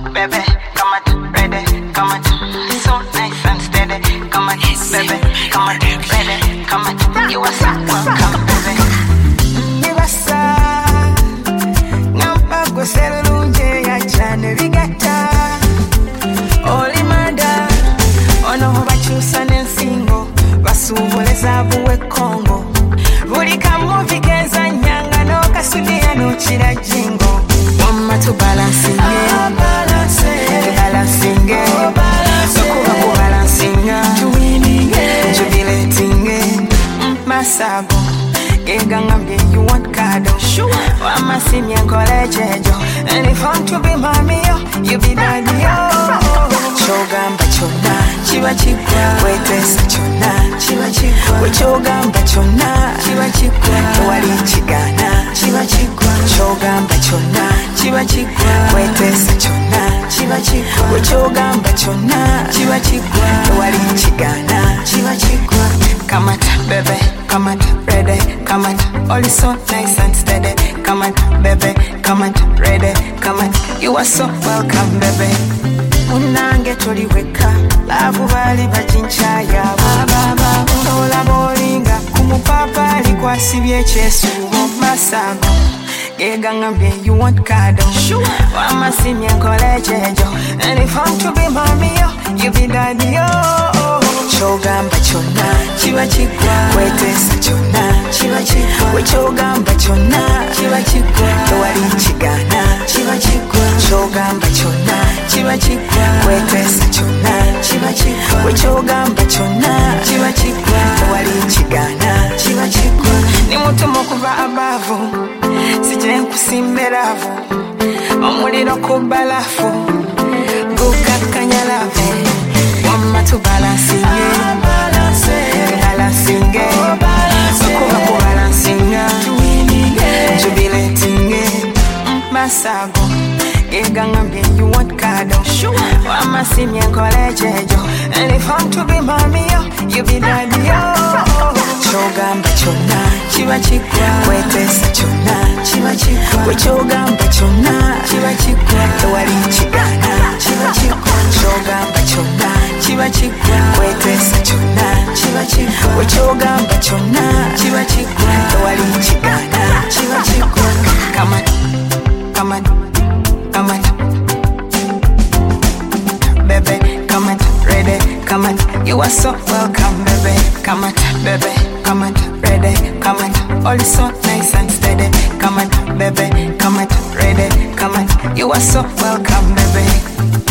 baby, come on, ready, come on. So nice and steady, come on, baby, come on, ready, come on. You are so welcome, baby. Nibasa, nampa kuselunje ya chane vigata. Oli manda, ono bachusa nensingo, basubuleza buwe Kongo. Buli kamuvi keza nyanga no kasudia no chira jingo. Wama to balancing it, balancing it, sokuba ku balancing it, jubilating it, masabo. Ngambye you want kado, wama simya kolejejo. And if I'm to be mommy yo, you be daddy yo. Chogamba chona, chiba chikwa, wetesa chona, chiba chikwa. Chogamba chona, chiba chikwa, wali chigana, chiba chikwa. Chogamba chona, chiba chikwa, wetesa chona, chiba chikwa. Chogamba chona, chiba chikwa, wali chigana, chiba chikwa. Come on, baby, come on, ready, come on. All is so nice and steady. Come on, baby, come on, ready, come on. You are so welcome, baby. Unange toli weka, lavu bali bachincha ya baba. Ola bolinga, kumupapa likwa sibye chesu masabo. Ngambye you want kado, wama simya kolejejo. And if I'm to be mommy yo, you be daddy yo. Chogamba chona, chiba chikwa, wetesa chona, chiba chikwa. Chogamba chona, chiba chikwa, wali chigana, chiba chikwa. Chogamba chona, chiba chikwa, wetesa chona, chiba chikwa. Chogamba chona, chiba chikwa, wali chigana, chiba chikwa. Ni mutu mokuva abavu, sije nkusimberavu, omuliro kubalafu, gukakanya lave. Wama to balancing it, balancing it, sokuba ku balancing it, jubilating it, masago. Ngambye you want kado, wama simya kolejejo. And if I'm to be mommy yo, you be daddy yo. Chogamba chona, chiba chikwa, wetesa chona, chiba chikwa. Chogamba chona, chiba chikwa, wali chigana, chiba chikwa. Chogamba chona, chiba chikwa, wetesa chona, chiba chikwa. Chogamba chona, chiba chikwa, wali chigana, chiba chikwa. Come on, come on, come on, baby, come on, ready, come on. You are so welcome, baby. Come on, baby, come on, ready, come on. All is so nice and steady. Come on, baby, come on, ready, come on. You are so welcome, baby.